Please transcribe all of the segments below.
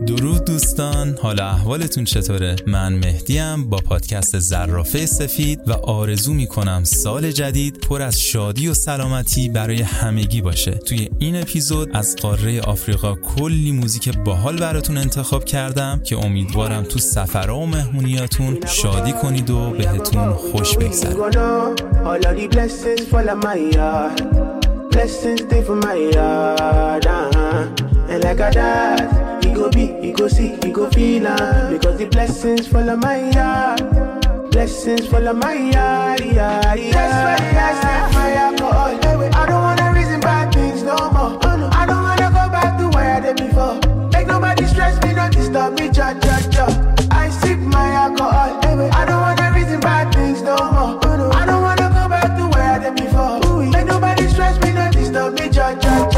درود دوستان، حال احوالتون چطوره؟ من مهدیم با پادکست زرافه سفید و آرزو میکنم سال جدید پر از شادی و سلامتی برای همگی باشه. توی این اپیزود از قاره آفریقا کلی موزیک باحال براتون انتخاب کردم که امیدوارم تو سفرها و مهمونیاتون شادی کنید و بهتون خوش بگذره. Blessings stay for my yard, and like a dad, he go be, he go see, he go feel, because the blessings follow my yard, blessings follow my yard, yeah. That's why I set my alcohol. I don't wanna reason bad things no more. I don't wanna go back to where I did before. Make nobody stress me, not disturb me, cha. I sip my alcohol. I don't wanna reason bad things no more. I don't wanna go back to where I did before. Make nobody stress me, not disturb me, cha.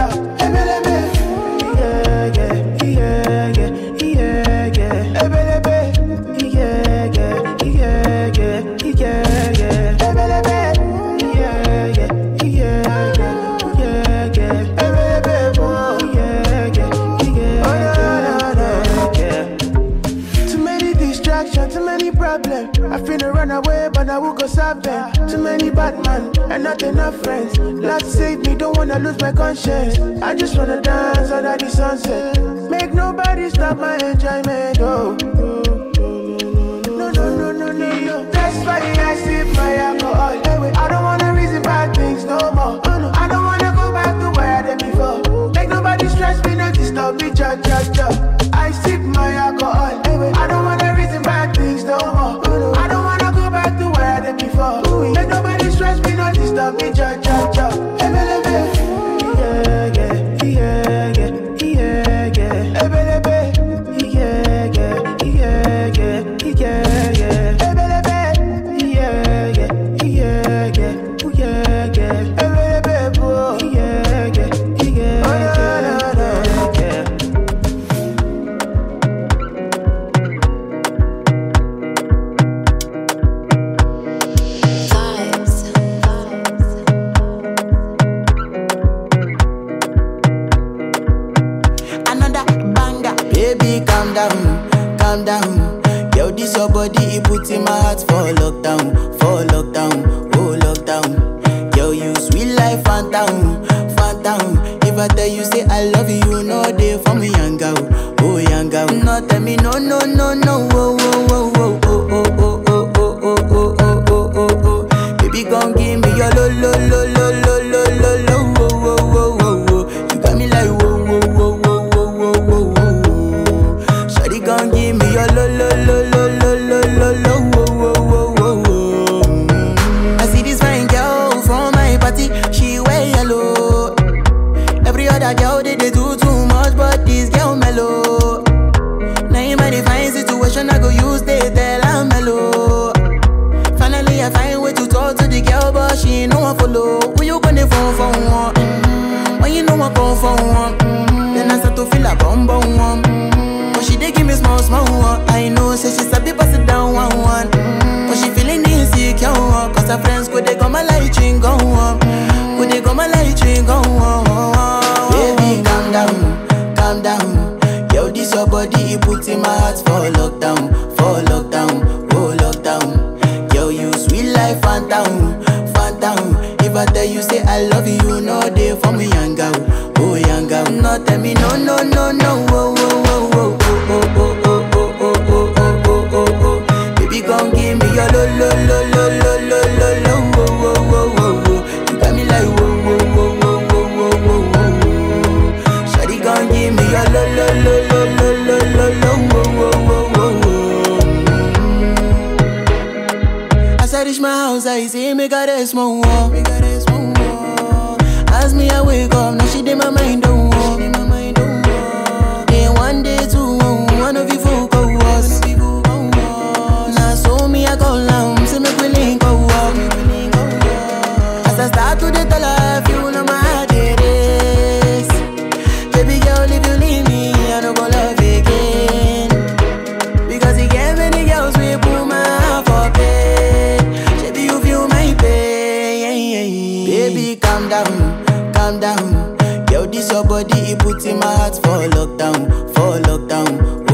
I finna run away, but I will go serve them. Too many bad men and not enough friends. Lord save me, don't wanna lose my conscience. I just wanna dance under the sunset. Make nobody stop my enjoyment. Oh, no. That's why I sip my alcohol. I don't wanna reason bad things no more. I don't wanna go back to where I did before. Make nobody stress me, not disturb me, cha. I sip my alcohol. I don't wanna reason bad things no more. I don't wanna go back to where I did before. Make nobody stress me, not disturb me, cha. Calm down. Yo, this your body, it puts in my heart for lockdown, oh lockdown. Yo, you sweet life, phantom. If I tell you say I love you, no day for me, young girl. No, tell me no, oh. Baby, gon' give me your lo. You got me like whoa. I see this fine girl from my party, she wear yellow. Every other girl they do too much, but this girl mellow. Now in my divine situation, I go use they tell I'm mellow. Finally I find way to talk to the girl, but she ain't no one follow. Who you gonna phone for one? When you know I come for one, then I start to feel a bum one. But she dey give me small one. I know, say she sabi pass it down one. But she feeling insecure, cause her friends could they come my light ring go on. Baby, calm down. Yo, this your body, it puts in my heart for lockdown, oh lockdown. Yo, you sweet life, phantom. If I tell you say I love you, no day for me, young girl. No, tell me no, oh. Baby, gon' give me your lo. You got me like whoa. Shawty gon' give me your lo. As I reach my house, I see me got a small wall. As me I wake up, now she did my mind don't walk. Then one day two, one of you folk go was. Now so me I go down, see me willing go walk. As I start to the tell her, you know my heart it is. Baby girl, if you leave me, I don't go love again. Because you gave many girls we put my heart for bed. Baby, you feel my pain. Baby, calm down. Yo, this your body, it puts in my heart for lockdown,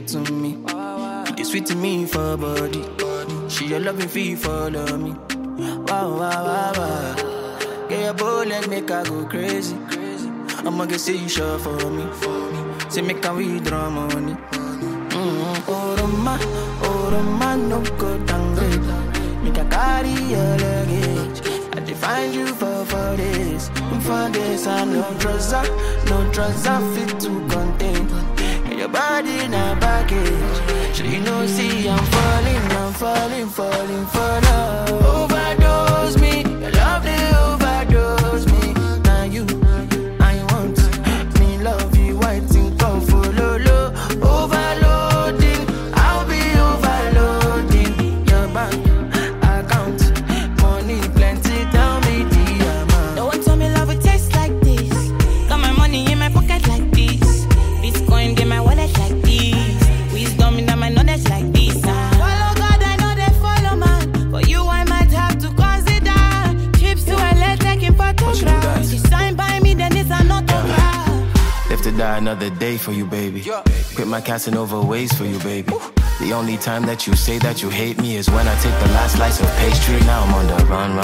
good to me. They sweet to me for body. She your loving fee follow me. Wow, wow, wow, wow. Get your bullet, make her go crazy. I'ma get say you sure for me. Say make her withdraw money. Oh, Roma, no go downgrade. Make her carry your luggage. I define you for this. For this, I no trouser fit to contain. And your body in a baggage. So you know, see, I'm falling for love. Overdose me, your love they overdose me. Now you, I want me love you, white and come follow low. Overloading, I'll be overloading. Your bank account, money plenty, tell me the amount. Don't tell me love it tastes like this. Got my money in my pocket like this. Bitcoin in my wallet like this. Wisdom in my knowledge like this. Follow God, I know they follow man. For you, I might have to consider trips to LA taking photographs. She signed by me, then it's an autograph. Live to die another day for you, baby. Quit my Casanova ways for you, baby. The only time that you say that you hate me is when I take the last slice of pastry. Now I'm on the run.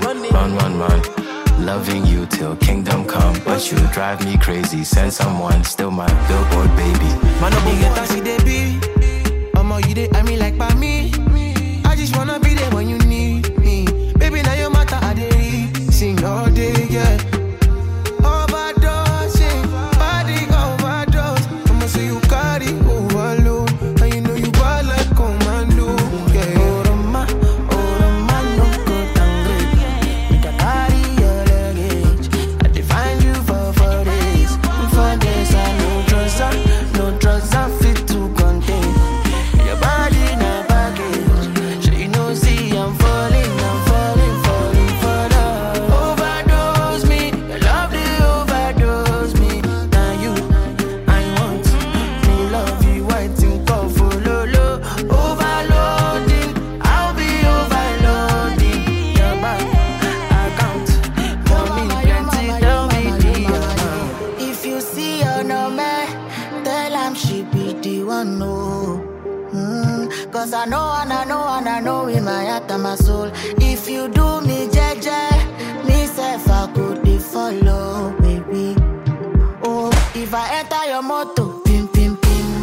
Loving you till kingdom come, but you drive me crazy. Send someone, still my billboard baby. Man, no get taxi, they be. You dey, I mean like by me. I just wanna be there when you need me. Baby, now your matter, I dey sing all day, yeah. Overdosing, body overdose. I'ma say you carry overload, and you know you bad like commando, yeah. Oh, Roma, no go downgrade. Make a carry your luggage. I define you for this. For this, I no trouser fit to contain. Your body in a package. So you know, see, I'm falling for love. Overdose me, your love they overdose me. Now you, I want me love you, white and come follow low. Overloading, I'll be overloading. Your bank account, tell me plenty, tell me the amount. If you see her no man, tell him she be the one, no. Cause I know in my heart and my soul. If you do me jeje, me self I could be follow, baby. Oh, if I enter your motor, pim pim pim,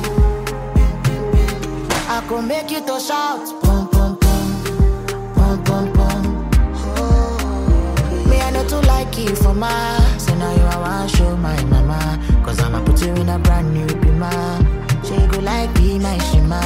I could make you to shout, pum pum pum, pum pum pum. Oh, me I know to like you for my. So now you I want show my mama. Cause I'ma put you in a brand new bima. She go like be my shima.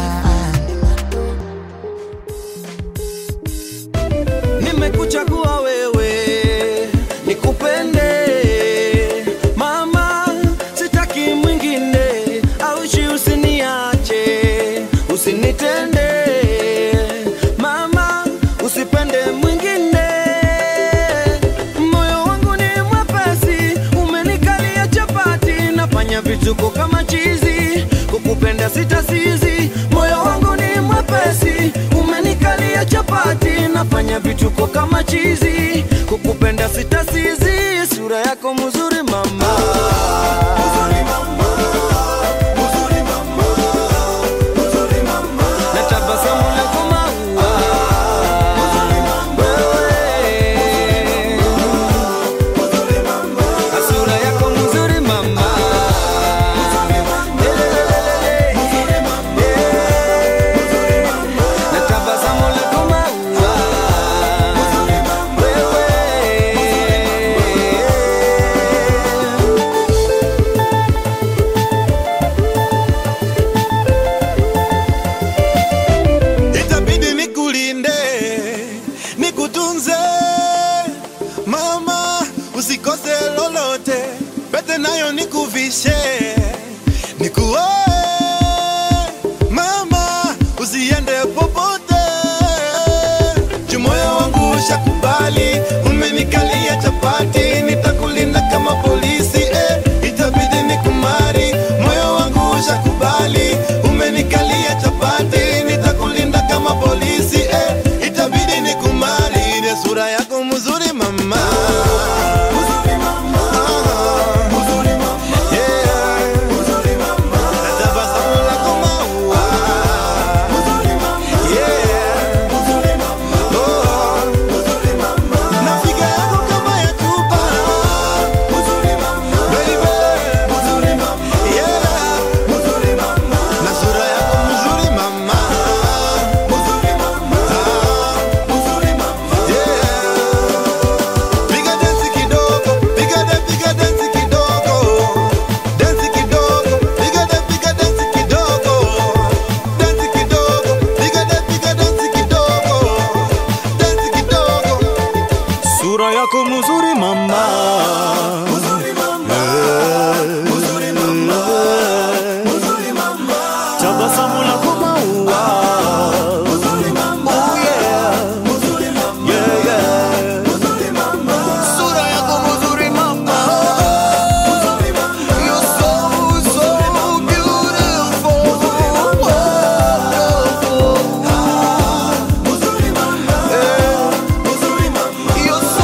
Nimekuchagua wewe, nikupende mama, sitaki mwingine, aushi usiniache, usinitende mama, usipende mwingine. Moyo wangu ni mwepesi, umenikalia chapati, nafanya vituko kama chizi, kukupenda sitasizi. Moyo wangu ni mwepesi, umenikalia chapati, nafanya vituko kama chizi, kukupenda sitasizi. Sura yako mzuri mama, mzuri mama, mzuri mama, mzuri mama, na tabasamu lako maua, mzuri mama, mzuri mama, sura yako mzuri mama, mzuri mama, mzuri mama, na tabasamu lako maua. Itabidi nikulinde, nikutunze mama, usikose lolote, pete nayo nikuvishe, nikuoe mama, usiende popote. Moyo wangu ushakubali, umenikalia chapati, nitakulinda kama polisi, itabidi nikumari. Moyo wangu ushakubali, umenikalia chapati, nitakulinda kama polisi, itabidi nikumari. Sura yako mzuri mama, mzuri mama, mzuri mama, yeah, mzuri mama, Sura yako mzuri mama, mzuri mama, mzuri mama, mzuri mama. Tabasamu lako maua, mzuri mama, oh yeah, mzuri mama, yeah yeah, mzuri mama. Sura yako mzuri mama, mzuri mama. You're so beautiful, mzuri mama, mzuri mama, mzuri mama. You're so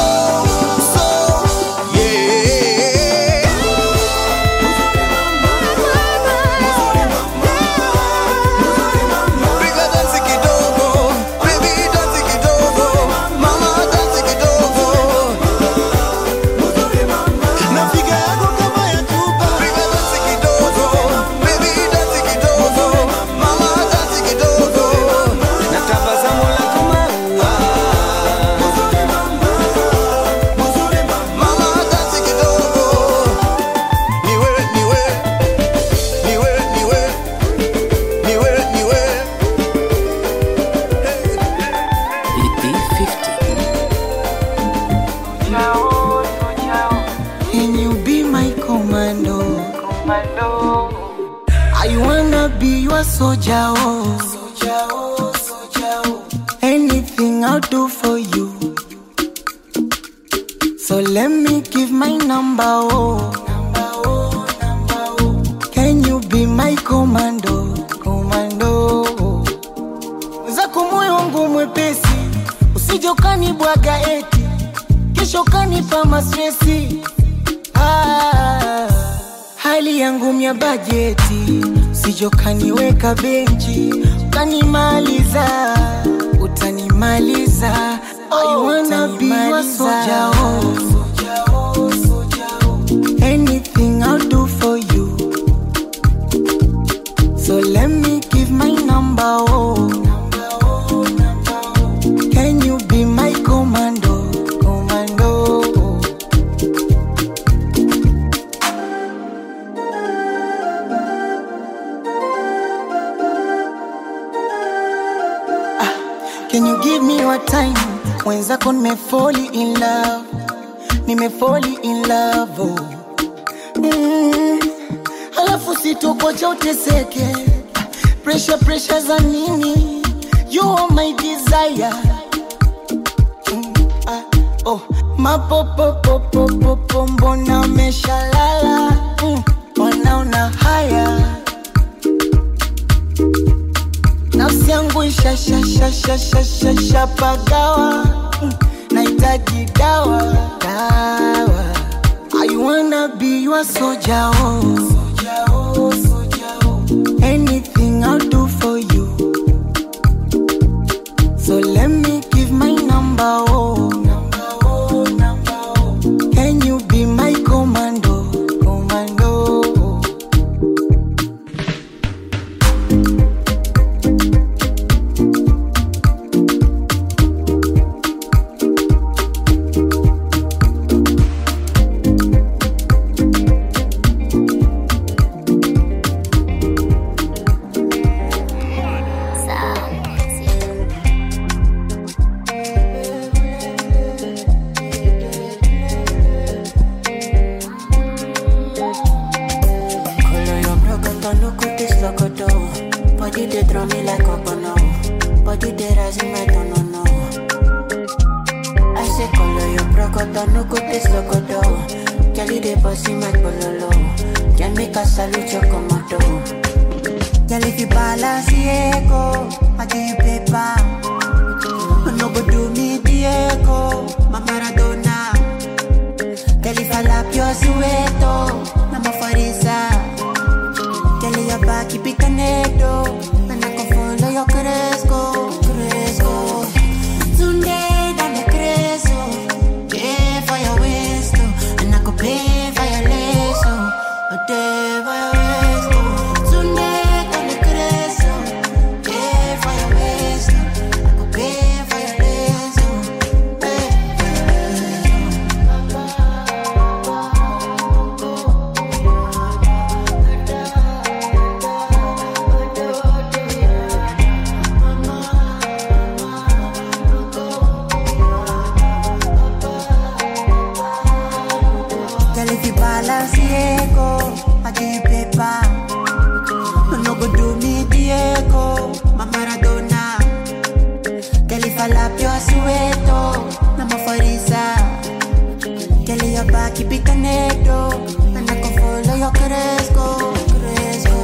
Can you be my commando? I wanna be your soldier, oh. Anything I'll do for you. So let me give my number, oh. Can you be my commando? Zako moyo wangu mwepesi, usije ukanibwaga eti kesho kanipa mastresi. Hali yangu mya bajeti, usije ukaniweka benchi utanimaliza. I wanna be your soldier, oh. Anything I'll do for you. So let me give my number, oh. Can you be my commando? Can you give me your time? Mwenzako nimefall in love, oh. Halafu sitokocha uteseke. Pressure za nini? You are my desire. Oh, mapopopopopopo mbona umeshalala? Wanaona haya. Nafsi yangu ishapagawa. Nahitaji dawa. I wanna be your soldier, oh. Anything I'll do for you. So let me give my number, oh. Can you be my commando? the paper. No go do me Diego, my Maradona. Girl, if I lap your sueto, I'm a farisa. Girl, your back, keep it connected. And I can follow your Cresco, Cresco.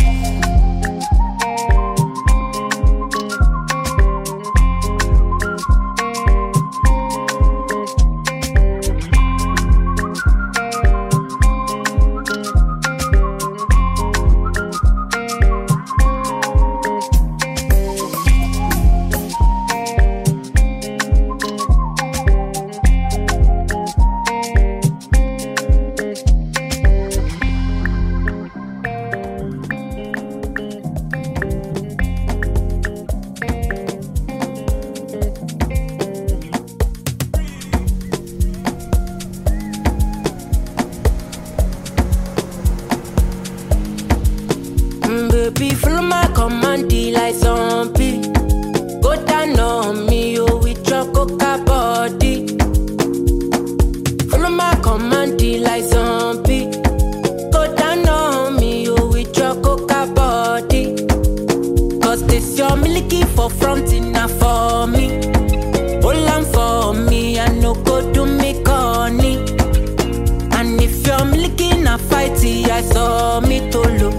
Baby, follow my command, like zombie. Go down on me, oh, with your coca body. Follow my command, like zombie. Go down on me, oh, with your coca body. Cause this your milky for front enough for me. Hold on for me, I no go do me corny. And if you're milky na fighty, I saw me to look.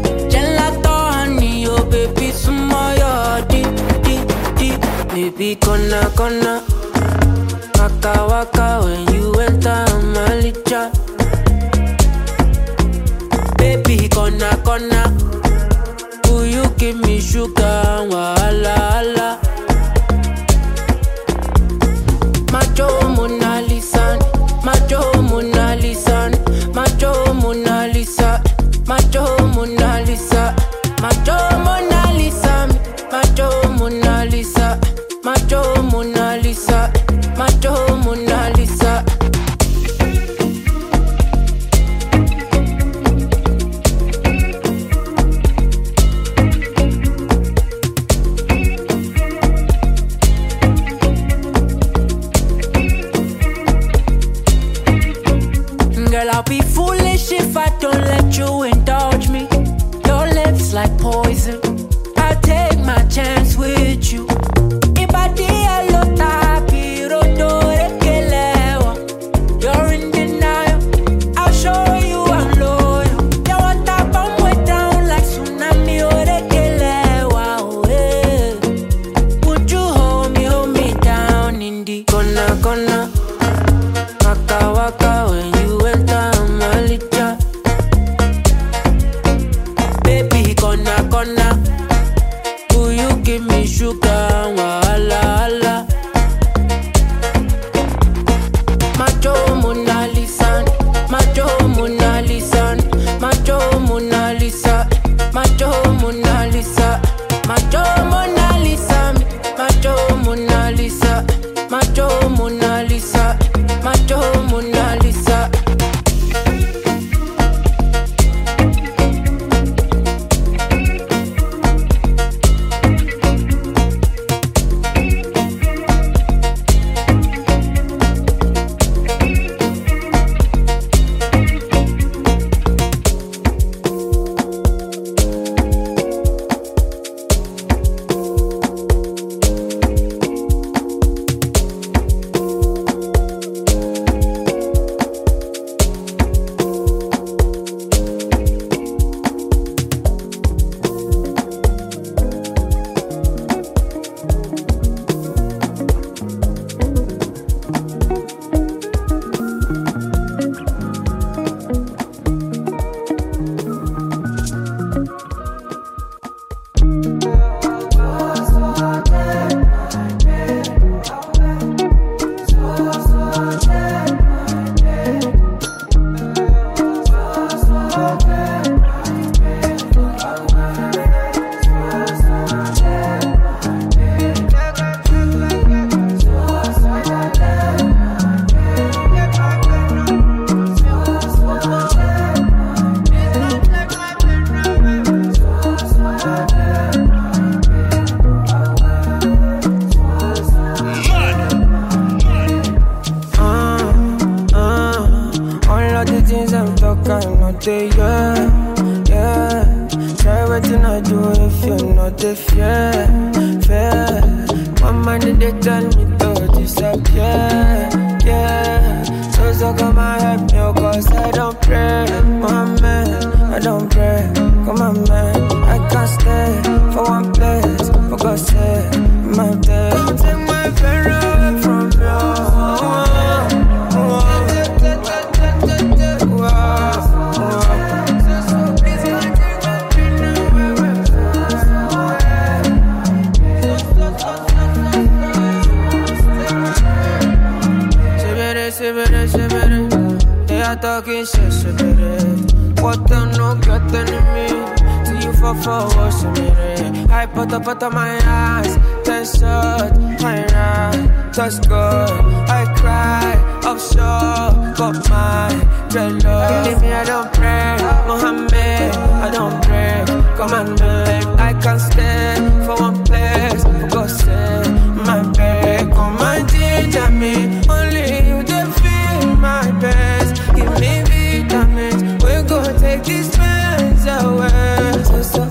Baby, sumoyo di. Baby, kona waka waka when you enter my licha. Baby, kona will you give me sugar, wahala. Macho Mona Lisa, macho Mona Lisa, macho Mona Lisa, macho Mona Lisa. Macho Mona Lisa, macho Mona Lisa, macho Mona Lisa, macho Mona Lisa. Girl, I'll be foolish if I don't let you indulge me. Your lips like poison. I'll take my chance with you. You're in denial. I'll show you I'm loyal. You want that bomb way down like tsunami or would you hold me down in the corner? Waka waka when you enter my licha. Baby, corner. Will you give me sugar, wahala? Macho Mona Lisa, macho Mona Lisa, macho Mona Lisa, macho Mona Lisa, macho Mona Lisa, macho Mona Lisa, macho Mona Lisa, macho Mona Lisa. All of the things I'm talking, not they, yeah. waiting I do if you're not the fair. One man they tell me to disappear, yeah. So come and help me, cause I don't pray, my man, I don't pray, come on man, I can't stay for one place, for God's sake, my day. Don't take my friend away from you. They are talking shit, what them no got enemy. See you for what's in it. I put up my eyes, 10 shots, I ride, touch good. I cry, offshore, got my dreadlocks. Believe me, I don't pray, Mohammed, I don't pray. Come on, babe, I can't stay for one place, for God's sake, my babe. Come and ginger me, only you they feel my best. Give me vitamins, we go take these pains away. So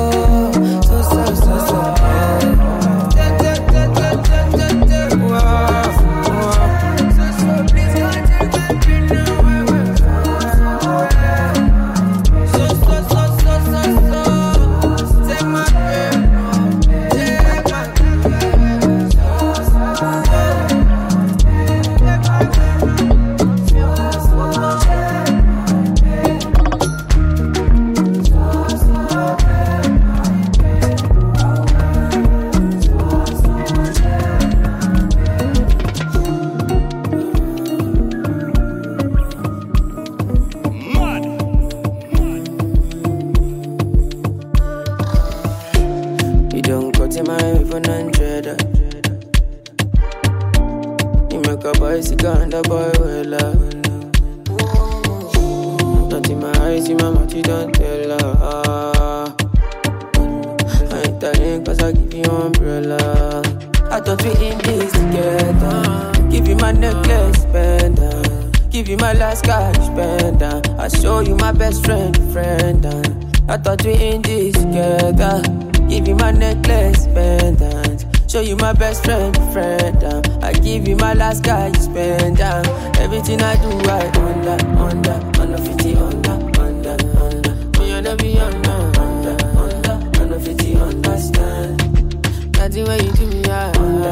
everything I do, I under, 50 under. Me and be under, 50 understand. Nothing when you do me, I under,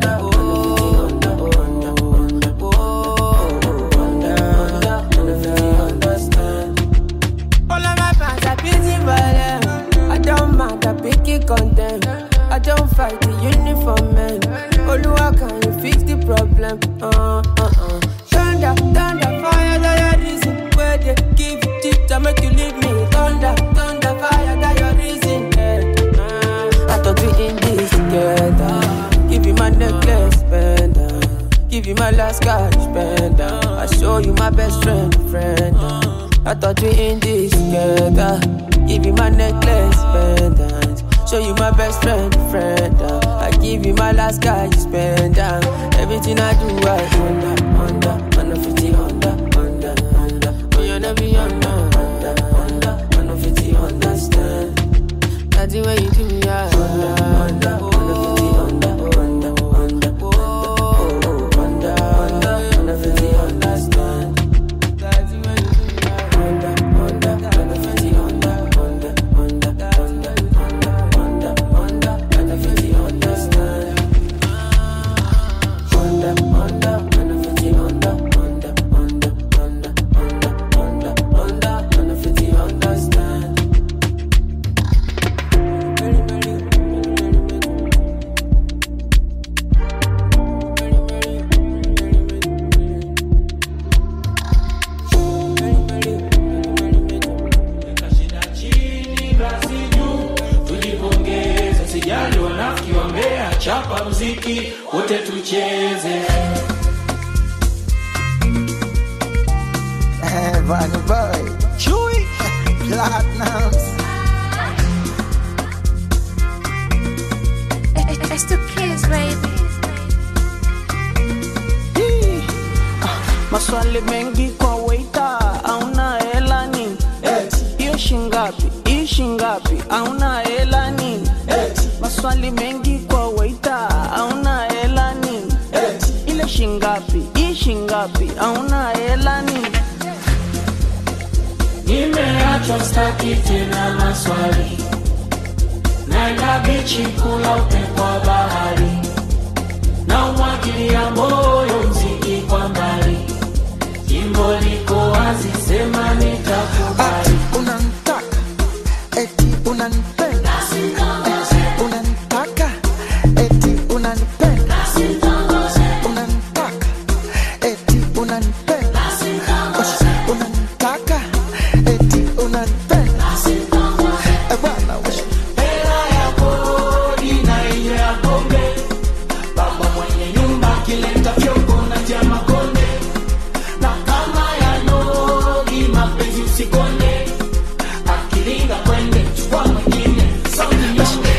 50 understand. All of my fans are busy violent. I don't matter, pick it content. I don't fight the uniform man. Oluwa, can you fix the problem? Thunder, fire, that your reason. Where they give you tip to make you leave me. Thunder, fire, that your reason. I thought we in this together. Give you my necklace, spender. Give you my last cash, spender. I show you my best friend. I thought we in this together. Give you my necklace, spender. Show you my best friend. I give you my last guy, you spend down. Everything I do, I under, 50 under. Oh, you never be under, 50 understand. Nothing when you do me, I under, 50 under. 50 understand. Nothing when you do me, I under, 50 under. 50 understand. Chapa muziki wote tucheze. Vanny boy, Chewy, Platinums. It's the kids, baby. Maswali mengi kwa waiter, hauna hela ni? Hiyo shingapi? shingapi hauna hela nini? Nimeachwa staki tena maswali, naenda bichi kula upepo wa bahari, na umwagilia moyo mziki kwa mbali, jimbo liko wazi sema nitakubali. Unanitaka eti unanipenda, unanitaka eti unanipenda, unanitaka eti unanipenda, unanitaka eti unanipenda. Bwana wewe Hela ya kodi na ile ya pombe, baba mwenye nyumba kileta fyoko na jama konde, na kama ya nogi mapenzi usikonde, akilinga kwende chukua mwingine sauti nyonge.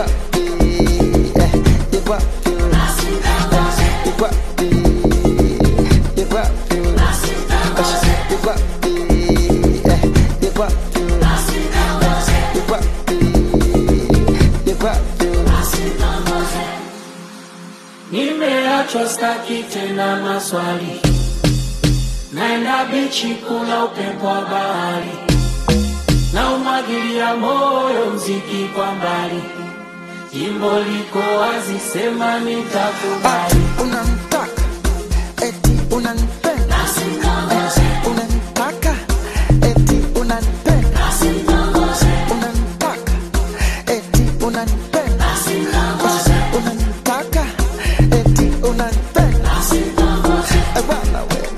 Nimeachwa staki tena maswali, naenda bichi kula upepo wa bahari, na umwagilia moyo mziki kwa mbali, jimbo liko wazi sema nitakubali. unanitaka eti unanipenda, unanitaka eti unanipenda, unanitaka eti unanipenda, unanitaka eti unanipenda. Bwana wewe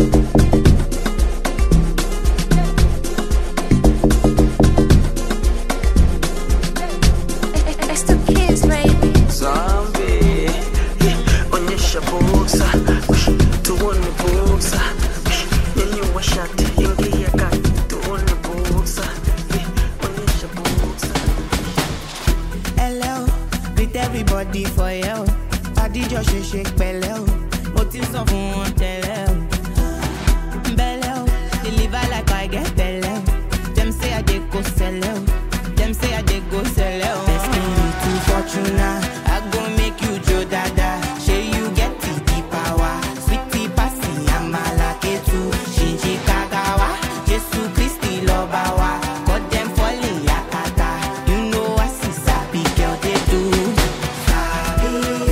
It's the kids, baby. Zombie, onyesha buksa, tuone buksa, nyanyua shati, ingia kati, tuone buksa, onyesha buksa. Hello, greet everybody for you. Body just shake pẹ̀lẹ́ o, mo ti sọ fún wọn tẹ́lẹ̀ o. Bẹ́lẹ̀ o, deliver like I get bẹ́lẹ̀ o. Dem say I dey go sẹ́lẹ̀ o, dem say I dey go sẹ́lẹ̀ o. Best thing you to Fortuna, I go make you jo dada. Shey you get the power, sweetie pasi amala ketu, shinji kagawa, Jesu Christi lọba wa, cut dem falling yakata. You know I see sabi girl dey do. Sabi,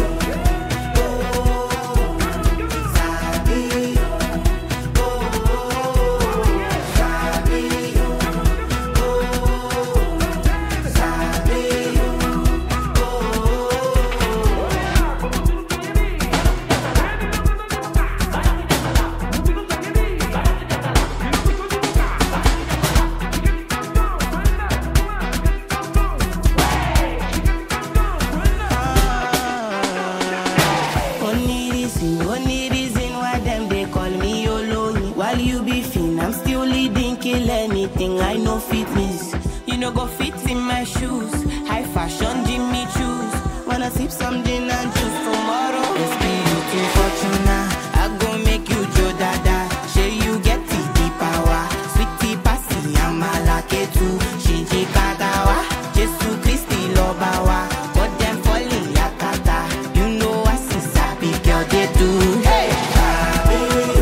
Only reason why them they call me Yolo. While you be fin, I'm still leading, kill anything I know fitness. You know go fit in my shoes, high fashion Jimmy choose. Wanna sip something and choose tomorrow. It's beauty Fortuna, I go make you jo dada. Shey you get the power, sweetie pasi amala ketu, shinji kagawa, Jesu Christi lobawa, but them falling yakata. You know I see sabi girl they do. Hey, sabi,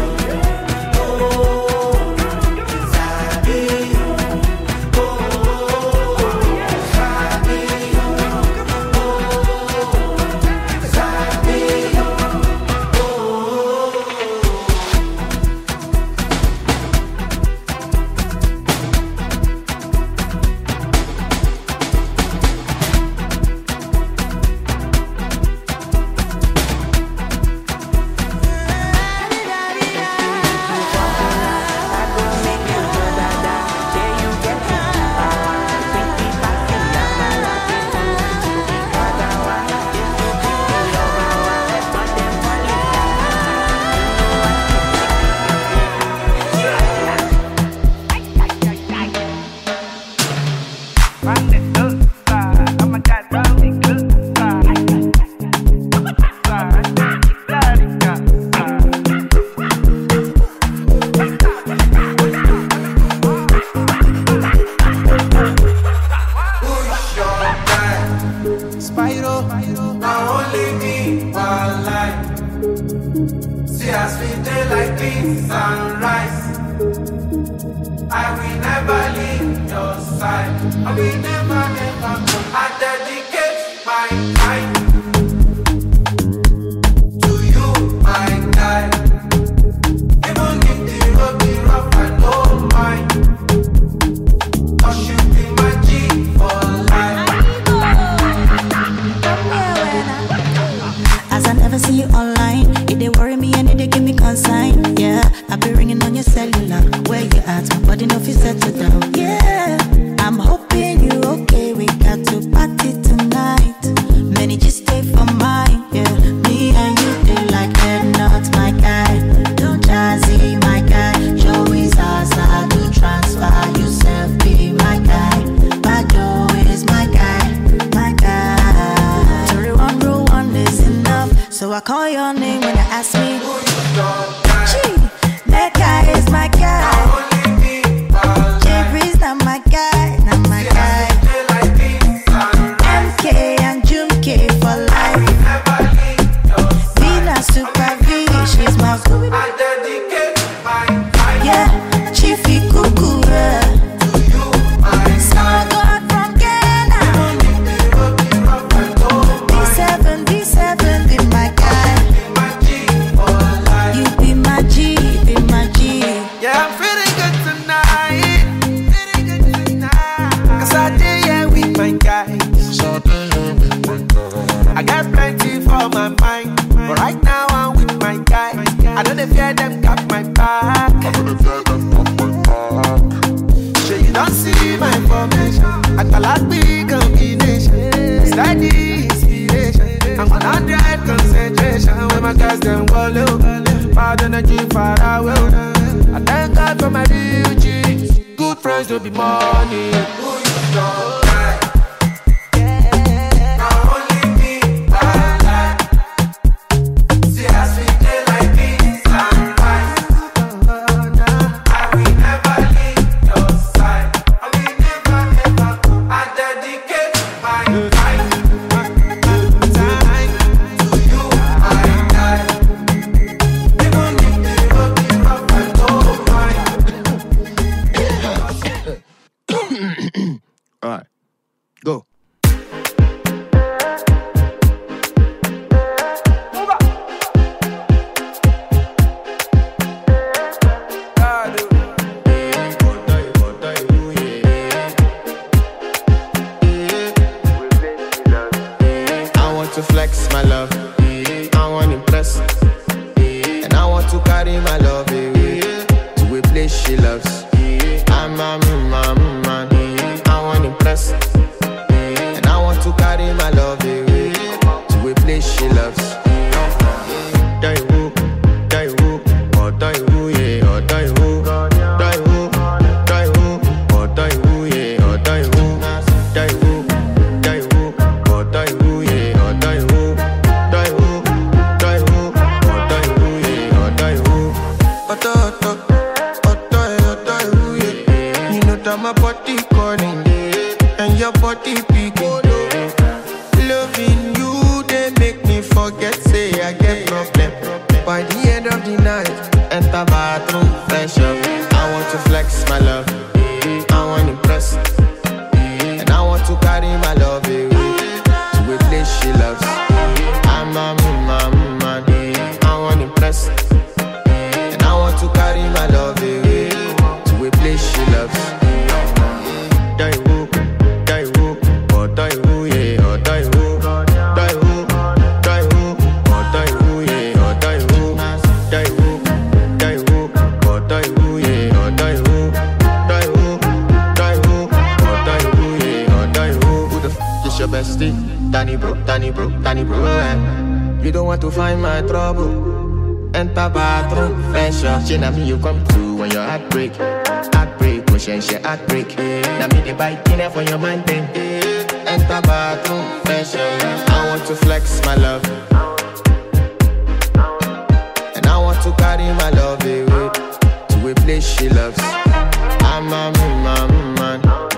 sabi, sabi, sunrise. I will never leave your side. I will never, never. I dedicate my time to you, my guy. Even if the road be rough, I don't mind. 'Cause you be my G for life. As I never see you online, it they worry me and it they give me consign. Yeah, I be ringing on your cellular. Where you at? My body no fit settle down. Yeah, I'm hoping you okay. We got to party tonight. Many just stay for mine. Yeah, me and you they like head nuts, my guy. Don't jazzy, my guy. Joey's Zaza, do transfer yourself, be my guy. Bado is my guy, my guy. So rule one is enough. So I call your name when they ask me. Gee, that guy is my guy. Jeffrey's not my guy, not my guy. MK and Jumk for life. Vina Super V, she's my good. I dedicate my time. Yeah, Chiefy Cuckoo. Small God from Ghana. B7, be my guy. You be my G, be my G. Yeah, I'm feeling good tonight. 'Cause I did yeah with my guys. I got plenty for my mind, but right now I'm with my guys. I don't fear them got my back. Sure you don't see my information. I call out big combination. Steady inspiration. I'm on 100 concentration. When my guys them wallow, bad energy far away. I thank God for my real G's. Good friends will be money. Who you don't like? Now only me, like. See us we play like this sunrise. I will never leave your side. I will never, ever. I dedicate my time to you, my guy. Even if the road be rough, I don't mind. All right, go. I want to flex my love. I want to impress. And I want to carry my love away to a place she loves. I'm a man. I want to impress. And I want to carry my love away to a place she loves. Die who, or die who, yeah, or die who. Die who, or die who, yeah, or die who. Die who, or die who, yeah, or die who. Die who, or die who, yeah, or die who. Die who, yeah. You know that my body calling, and your body picking. Loving you, they make me forget, say I get problem. By the end of the night, enter bathroom, fresh up. I want to flex my love, I want to impress. And I want to carry my love away to a place she loves. I'm a man, I want to impress. And I want to carry my love away to a place she loves. Die who, or die who, yeah, or die who. Die who, or die who, yeah, or die who. Die who, or die who, yeah, or die who. Die who, or die who, yeah, or die who. Who the f*** is your bestie? Danny bro, eh? You don't want to find my trouble. Enter bathroom, fresh up. She na me you come to when your heart break, pushing she heartbreak. Now me the bike in there for your man thing. Enter bathroom, fresh up. I want to flex my love, and I want to carry my love away to a place she loves. I'm a man.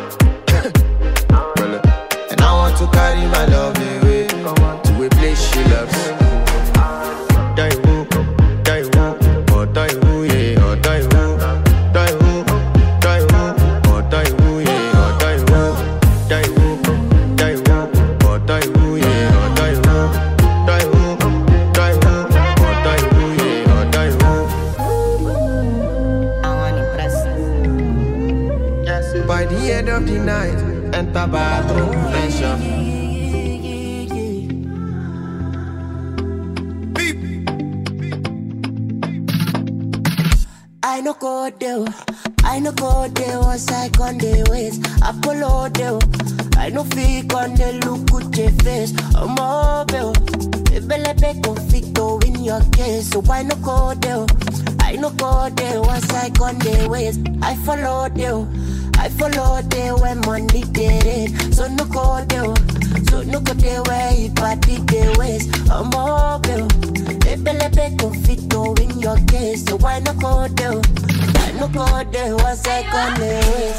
And I want to carry my love away to a place she loves. Die who, or die who, yeah, or die By the end of the night, enter bathroom, pressure. I no go there, once I con the ways. Apollo there, I no fake on the look with your face. I'm mobile, Ebelebe conflicto in your case. So I no go there, once I con the ways. I follow there when money get it. So no go there where you party the ways. I'm mobile, Ebelebe conflicto in your case. So I no go there. No go there, once I con the ways.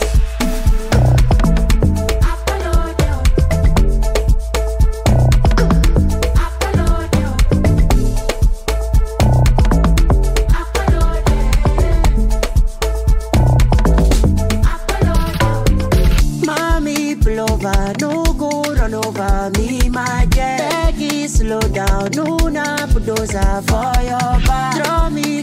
Mommy, pull over, no go run over me, my jet. Peggy, slow down, no na bulldozer for your back. Draw me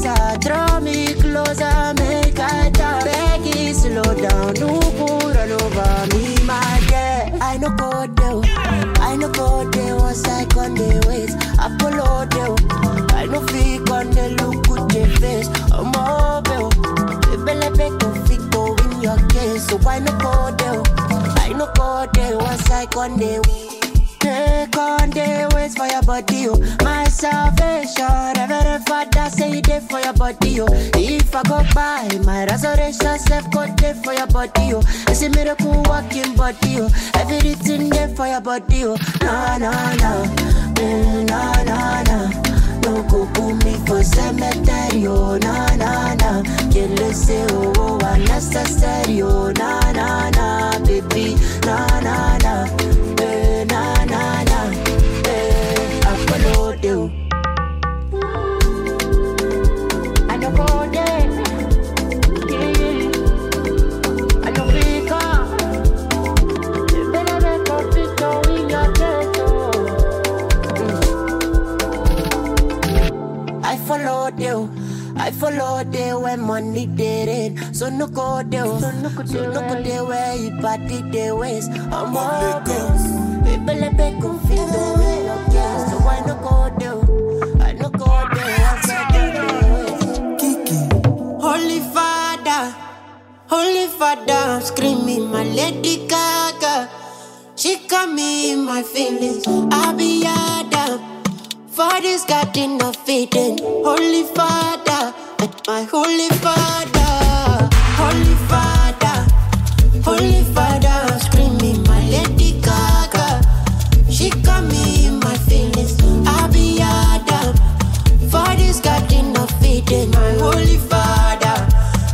closer, make I die. Peggy, slow down, no go run over me, my jet. I no go there, once I con the ways. Apollo there, I no fake on the look with your face. I'm mobile, Ebelebe conflicto in your case. So I no go there, once I con the ways. Take on the ways for your body, oh. My salvation, Reverend Father say it there for your body, oh. If I go by, my resurrection self go there for your body, oh. It's a miracle walking body, oh. Everything there for your body, oh. No, no go put me for cemetery, oh. No, can't listen, oh, unnecessary, oh. No, baby, no. Apollo do. I no go there. I no pick up. Better conflict in your ghetto. I follow there when money did it. So no go there. Where you party the ways. I'm all there. Belebe conflicto in your case. So I no go there. Once I get there. Kiki. Holy Father, I'm screaming my Lady Gaga. She got me in my feelings. I'll be Adam. For this garden of Eden. Holy Father, my Holy Father. Holy Father, I'm screaming my Lady Gaga. She got me in my feelings. I'll be Adam. For this garden of Eden. My Holy Father.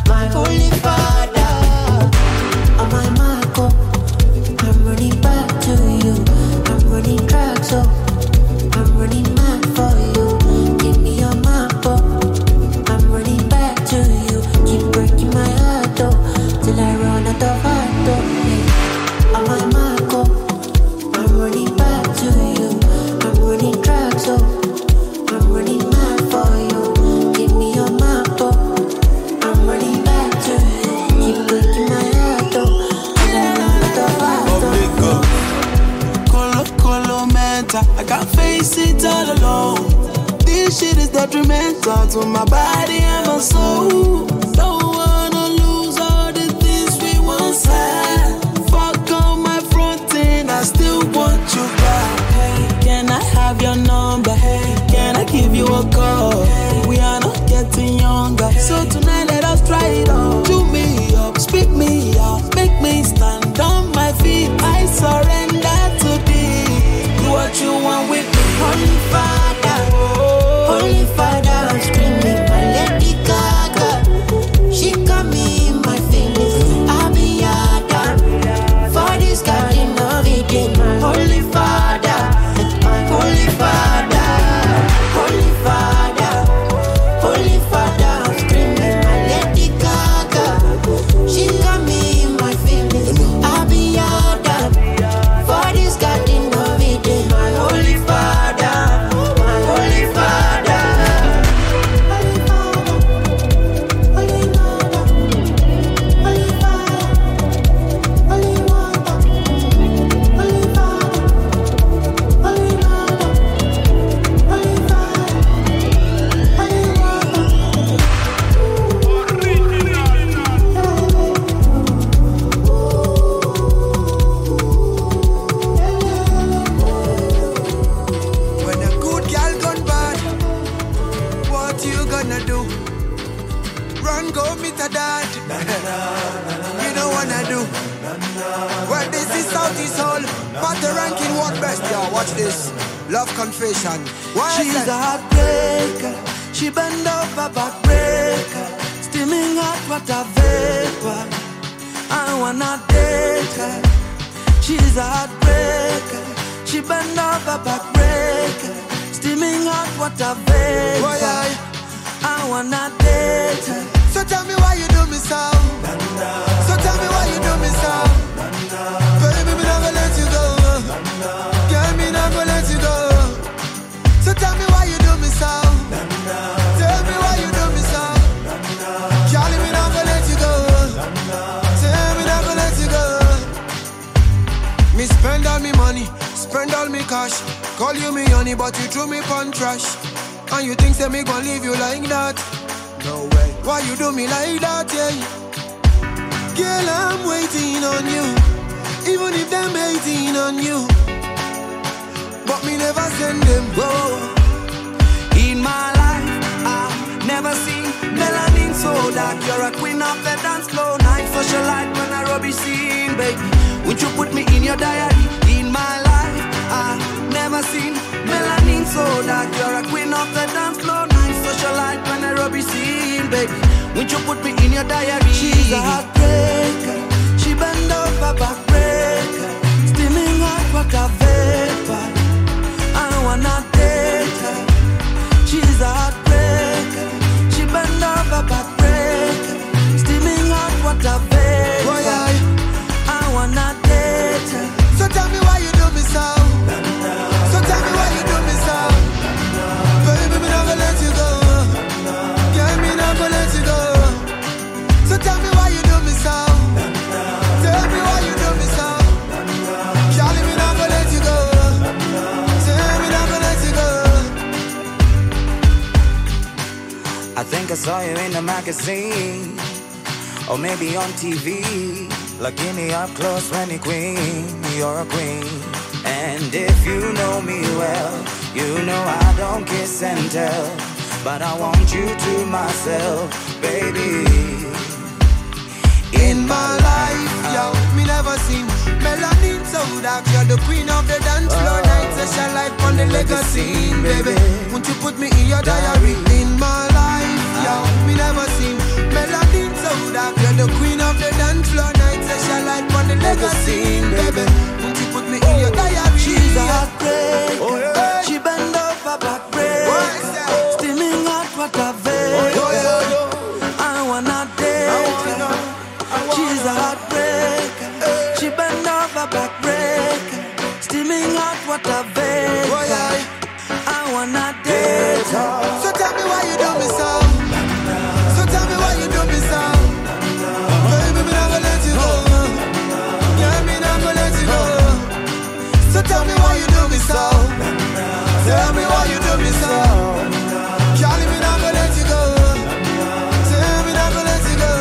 On my Marco, I'm running back to you. I'm running track, so I'm running mad for you. Give me your map, I'm running back to you. Keep breaking my heart, though, till I run out of heart, though. On my Marco, I'm running back to you. I'm running track, so I'm running mad for you. Give me your map, I'm running back to you. Keep breaking my heart, though, till I run out of heart, though. Colo mental, I can't face it all alone. This shit is detrimental to my body and my soul. Don't wanna lose all the things we once had. Fuck on my front end, I still want you back. Hey, can I have your number? Hey, can I give you a call? Hey, we are not getting younger, so tonight let us try it on. Chew me up, spit me out, make me stand on my feet. I surrender to thee. Do what you want with me. Holy Father, I'm screaming my Lady Gaga. and go meet a dad. You know what I do? Well, this is Southeast Soul, but the ranking what best, y'all. Watch this. Love confession. Why She's a heartbreaker. She bend over backbreaker. Steaming hot water vapor. I wanna date her. She's a heartbreaker. She bend over backbreaker. Steaming hot water vapor. I wanna date her. So tell me why you do me so. So tell me why you do me so. Baby, me not gonna let you go. Girl, me not gonna let you go. So tell me why you do me so. Tell me why you do me so. Charlie, me not gonna let you go. Tell me not gonna let you go. Me spend all me money, spend all me cash. Call you me honey, but you threw me pon trash. And you think say me gon' leave you like that? No way. Why you do me like that, yeah? Girl, I'm waiting on you. Even if them hating on you. But me never send them. Whoa. In my life, I've never seen melanin so dark. You're a queen of the dance floor. Night socialite when I rubbish scene, baby. Would you put me in your diary? In my life, I've never seen melanin so dark. You're a queen of the dance floor. Night socialite when I rubbish scene, baby. Would you put me in your diary? She's a heartbreaker. She bend over backbreaker. Steaming hot water vapor. I wanna date her. She's a heartbreaker. She bend over backbreaker. Steaming hot water vapor. I wanna date her. So tell me why you do me so. So tell me why you do me so. Baby, me not gonna let you go. Girl, me not gonna let you go. So tell me why you do me so. Tell me why you do me so. Charlie, me not gonna let you go. Tell me not gonna let you go. I think I saw you in the magazine, or maybe on TV. Looking me up close when you're queen, you're a queen. And if you know me well, you know I don't kiss and tell. But I want you to myself, baby. In my life, yo, me never seen melanin so dark. You're the queen of the dance floor. Night session light on the legacy, baby. Won't you put me in your diary? In my life, yo, me never seen melanin so dark. You're the queen of the dance floor. Night session light on the legacy, baby. Won't you put me in your diary? She's a heartbreaker. She bend over backbreaker. Steaming hot water vapor. I wanna date her. She's a heartbreaker. She bend over backbreaker. Steaming hot water vapor. I wanna date her. So tell me why you do me so. So tell me why you do me so. Baby, me not gonna let you go. Yeah, me not gonna let you go. So tell me why you do me so. Tell me why you do me so. Charlie, me not gonna let you go. Tell me not gonna let you go.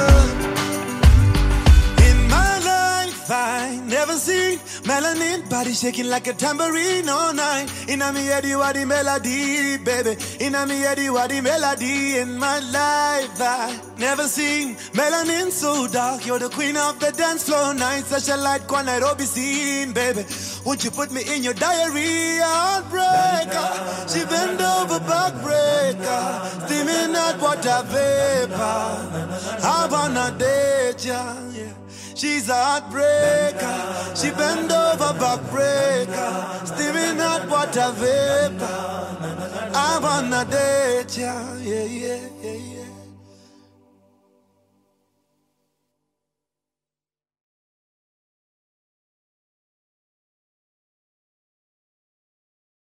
In my life, I never seen melanin body shaking like a tambourine all night. Inna me head you are the melody, baby. Inna me head you are the melody. In my life, I never seen melanin so dark. You're the queen of the dance floor. Night such a light, Kwa Nairobi scene, baby. Won't you put me in your diary? Heartbreaker. She bend over backbreaker. Steaming hot water vapor. I wanna date ya, yeah. She's a heartbreaker. She bend over backbreaker. Steaming hot water vapor. I wanna date ya, yeah, yeah.